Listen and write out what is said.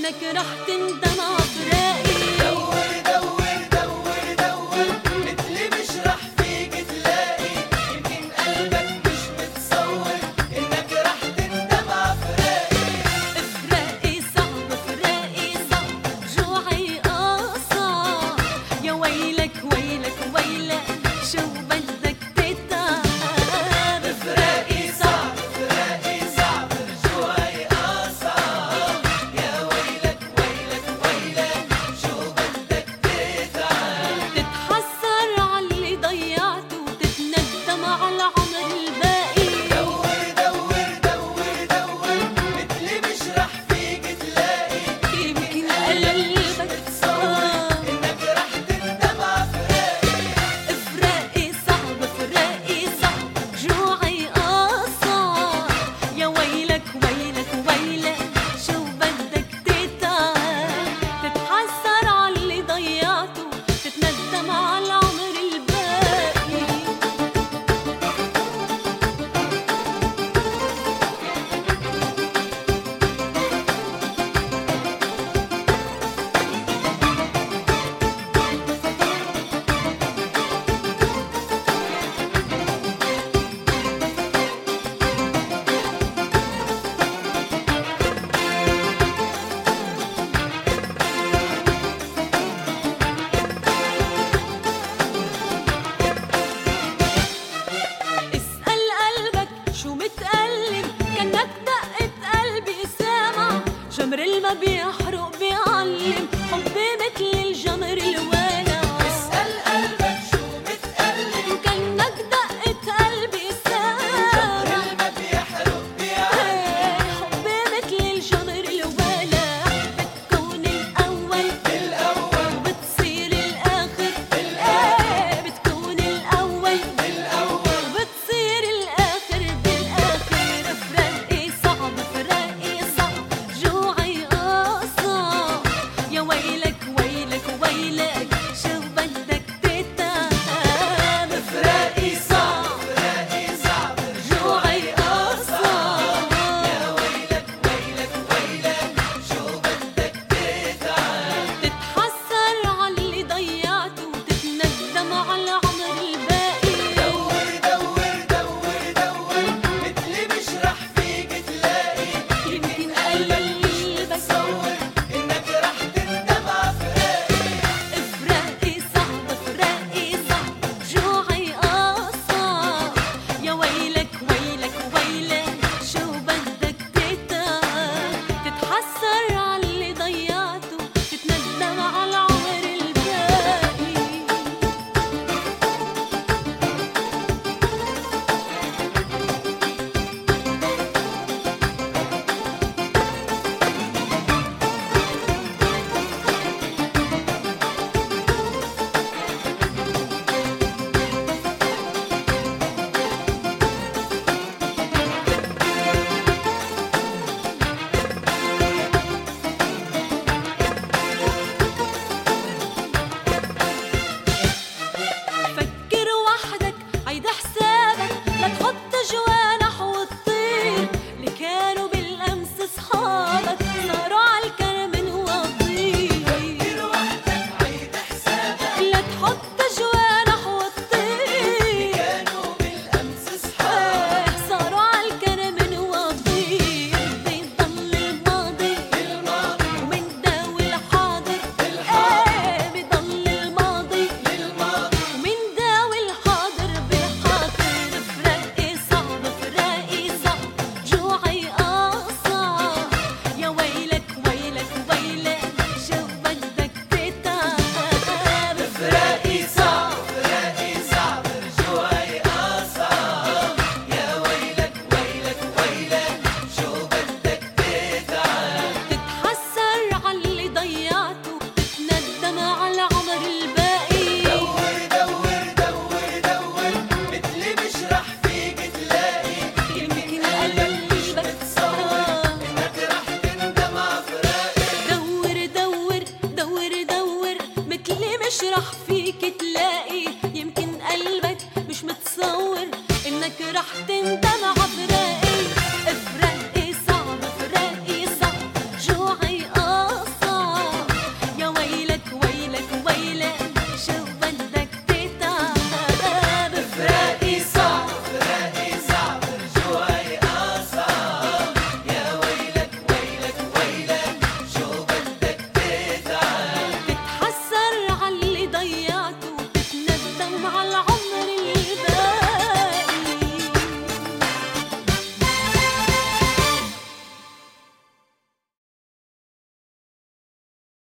انك رح تندم عفراقي. دور دور دور دور مثلي مش رح فيك تلاقي، يمكن قلبك مش متصور انك رح تندم عفراقي. فراقي صعب فراقي صعب جوعي قاصع، يا ويلك ويلك ويلك شو بدك تتعب. فراقي صعب فراقي صعب رجوعي قاصع، يا ويلك ويلك ويلك شو بدك تتعب. تتحسر عاللي ضيعته وتتندم عالعمر الباقي. دور دور دور دور مثلي مش رح فيك تلاقي، يمكن قلبك تصور انك رح تندم عفراقي. فراقي صعب فراقي صعب جوعي قاصع، يا ويلك ويلك ويلك شو بدك تتعب. تتحسر عاللي ضيعته تتندم عالعمر الباقي. اسأل قلبك شو متقلب، كأنك دقة قلبي سامع، جمر الما بيحرق بيعلم، حبي مثل